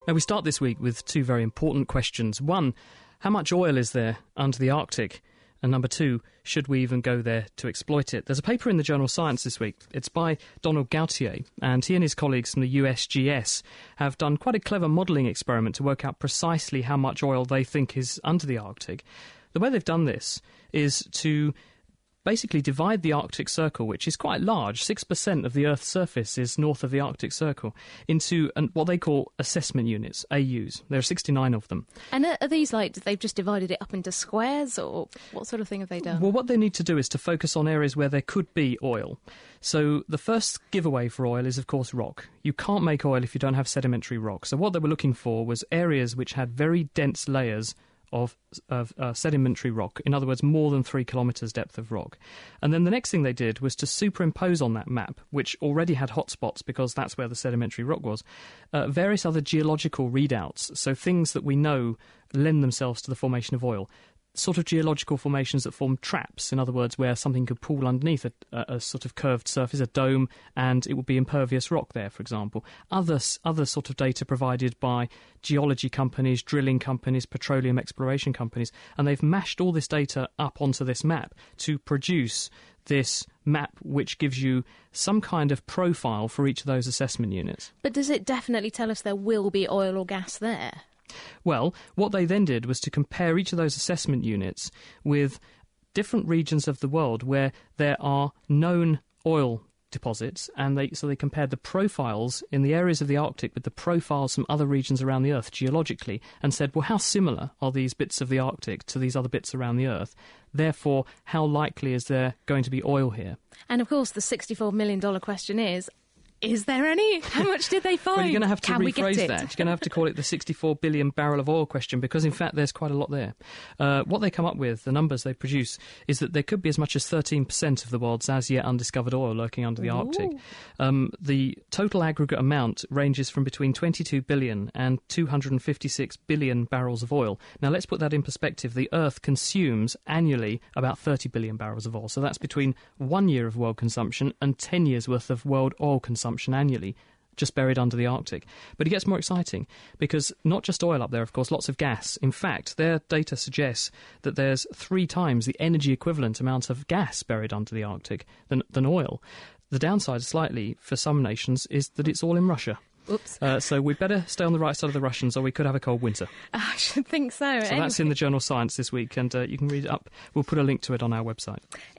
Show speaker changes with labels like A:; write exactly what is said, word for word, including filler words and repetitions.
A: Now, we start this week with two very important questions. One, how much oil is there under the Arctic? And number two, should we even go there to exploit it? There's a paper in the journal Science this week. It's by Donald Gautier, and he and his colleagues from the U S G S have done quite a clever modelling experiment to work out precisely how much oil they think is under the Arctic. The way they've done this is to basically divide the Arctic Circle, which is quite large, six percent of the Earth's surface is north of the Arctic Circle, into an, what they call assessment units, A Us. There are sixty-nine of them.
B: And are these like, they've just divided it up into squares, or what sort of thing have they done?
A: Well, what they need to do is to focus on areas where there could be oil. So the first giveaway for oil is, of course, rock. You can't make oil if you don't have sedimentary rock. So what they were looking for was areas which had very dense layers of, of uh, sedimentary rock, in other words, more than three kilometres depth of rock. And then the next thing they did was to superimpose on that map, which already had hotspots because that's where the sedimentary rock was, uh, various other geological readouts, so things that we know lend themselves to the formation of oil. Sort of geological formations that form traps, in other words, where something could pool underneath a, a, a sort of curved surface, a dome, and it would be impervious rock there, for example. Other, other sort of data provided by geology companies, drilling companies, petroleum exploration companies, and they've mashed all this data up onto this map to produce this map which gives you some kind of profile for each of those assessment units.
B: But does it definitely tell us there will be oil or gas there?
A: Well, what they then did was to compare each of those assessment units with different regions of the world where there are known oil deposits, and they so they compared the profiles in the areas of the Arctic with the profiles from other regions around the Earth geologically, and said, well, how similar are these bits of the Arctic to these other bits around the Earth? Therefore, how likely is there going to be oil here?
B: And of course, the sixty-four million dollars question is, is there any? How much did they find?
A: Well, you're going to have to
B: Can
A: rephrase that. You're going to have to call it the sixty-four billion barrel of oil question, because in fact there's quite a lot there. Uh, what they come up with, the numbers they produce, is that there could be as much as thirteen percent of the world's as yet undiscovered oil lurking under the
B: Ooh.
A: Arctic. Um, the total aggregate amount ranges from between twenty-two billion and two hundred fifty-six billion barrels of oil. Now let's put that in perspective. The Earth consumes annually about thirty billion barrels of oil, so that's between one year of world consumption and ten years worth of world oil consumption annually, just buried under the Arctic. But it gets more exciting, because not just oil up there, of course, lots of gas. In fact, their data suggests that there's three times the energy equivalent amount of gas buried under the Arctic than, than oil. The downside, slightly, for some nations, is that it's all in Russia.
B: Oops.
A: Uh, so we'd better stay on the right side of the Russians, or we could have a cold winter.
B: I should think so.
A: So that's in the journal Science this week, and uh, you can read it up. We'll put a link to it on our website.